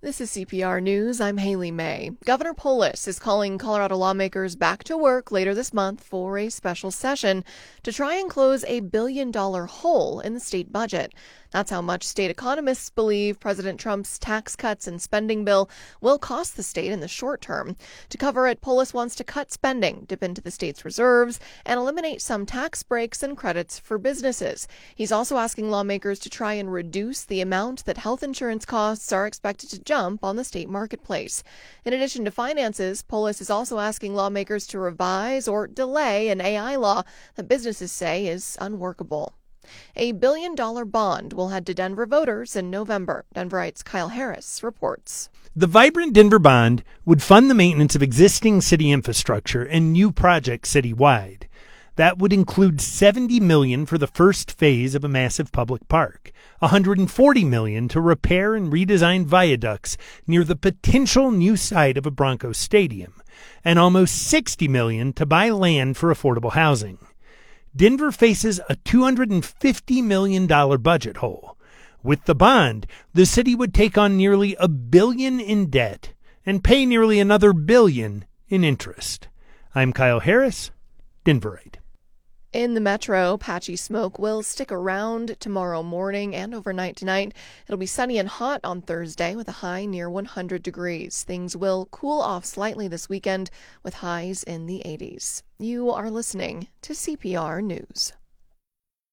This is CPR News. I'm Haley May. Governor Polis is calling Colorado lawmakers back to work later this month for a special session to try and close a $1 billion hole in the state budget. That's how much state economists believe President Trump's tax cuts and spending bill will cost the state in the short term. To cover it, Polis wants to cut spending, dip into the state's reserves, and eliminate some tax breaks and credits for businesses. He's also asking lawmakers to try and reduce the amount that health insurance costs are expected to jump on the state marketplace. In addition to finances, Polis is also asking lawmakers to revise or delay an AI law that businesses say is unworkable. A $1 billion bond will head to Denver voters in November. Denverites' Kyle Harris reports. The Vibrant Denver Bond would fund the maintenance of existing city infrastructure and new projects citywide. That would include $70 million for the first phase of a massive public park, $140 million to repair and redesign viaducts near the potential new site of a Broncos stadium, and almost $60 million to buy land for affordable housing. Denver faces a $250 million budget hole. With the bond, the city would take on nearly $1 billion in debt and pay nearly another $1 billion in interest. I'm Kyle Harris, Denverite. In the metro, patchy smoke will stick around tomorrow morning and overnight tonight. It'll be sunny and hot on Thursday with a high near 100 degrees. Things will cool off slightly this weekend with highs in the 80s. You are listening to CPR News.